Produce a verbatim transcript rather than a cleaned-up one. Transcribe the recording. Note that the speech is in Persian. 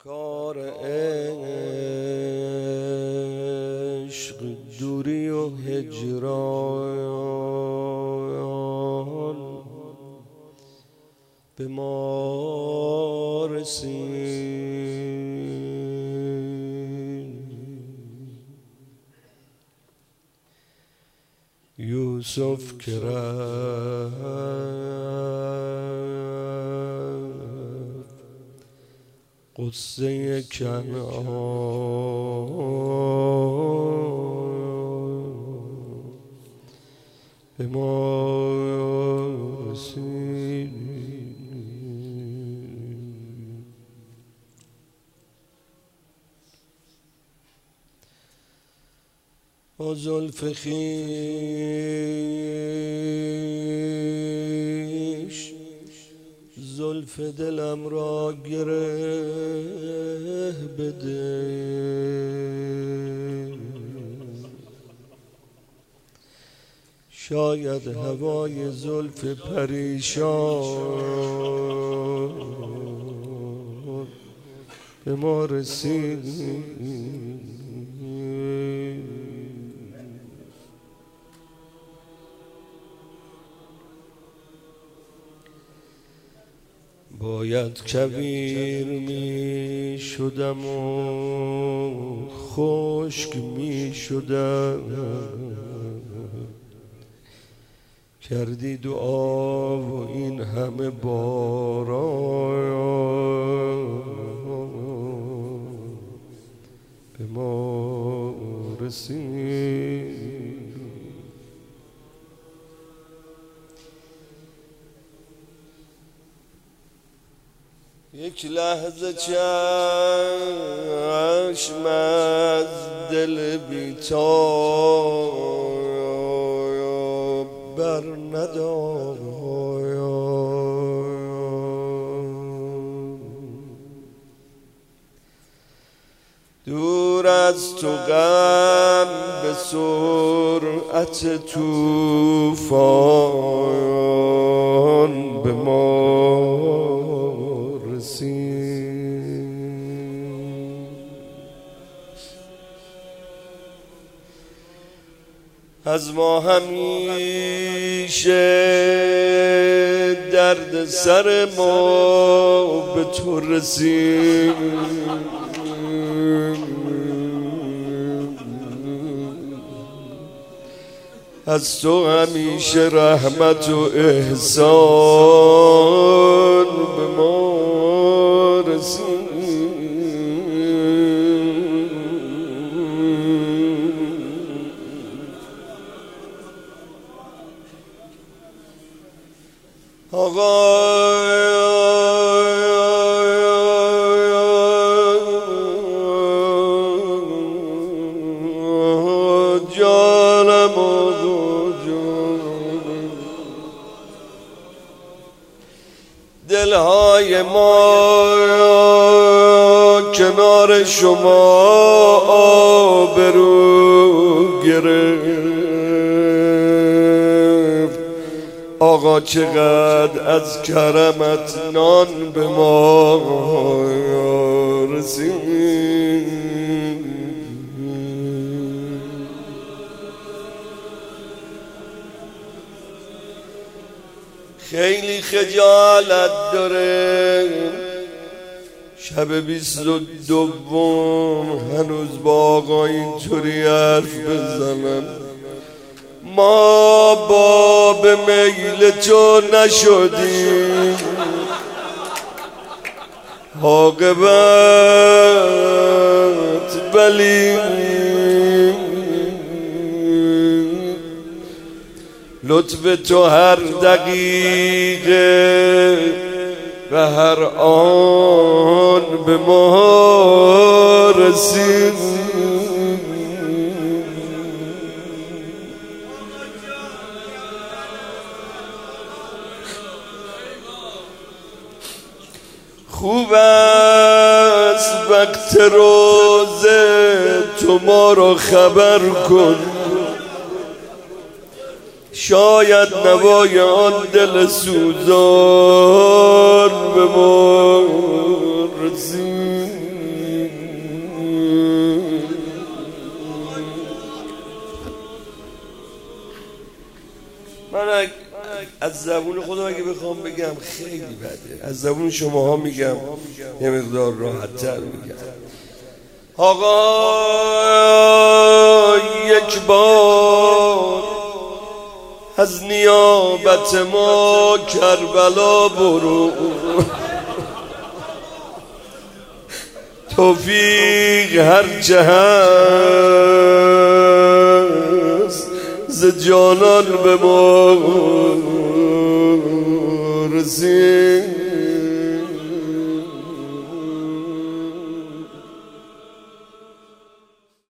کار عشق دوری و هجران به ما رسید. یوسف که رفت قصه کنعان به ما رسید. با زلف خویش زلف دلم را گره بده، شاید هوای زلف پریشان به ما رسید. باید کویر می شدم و خشک می شدم، کردی دعا و این همه باران به ما رسید. یک لحظه چشم از دل بی‌تاب بر ندار، دور از تو غم به سرعت طوفان به ما از ما همیشه درد سر ما به تو رسید. از تو همیشه رحمت و احسان به ما رسید. آقا جانم آقا جانم، دلهای ما کنار شما آبرو گرفت. آقا چقدر از کرمت نان به ما رسید. خیلی خجالت داره شب بیست و دوم هنوز با آقا اینطوری حرف بزنم. ما باب میل تو نشدیم، عاقبت ولی لطف تو هر دقیقه و هر آن به ما رسید. خوب است وقت روزه تو ما رو خبر کن، شاید نوای آن دل سوزان به ما رسید. من از زبون خودم اگه بخوام بگم خیلی بده، از زبون شماها میگم یه مقدار راحت تر میگم. آقا یک بار از نیابت ما کربلا برو، توفیق هر چه هست ز جانان به ما رسید.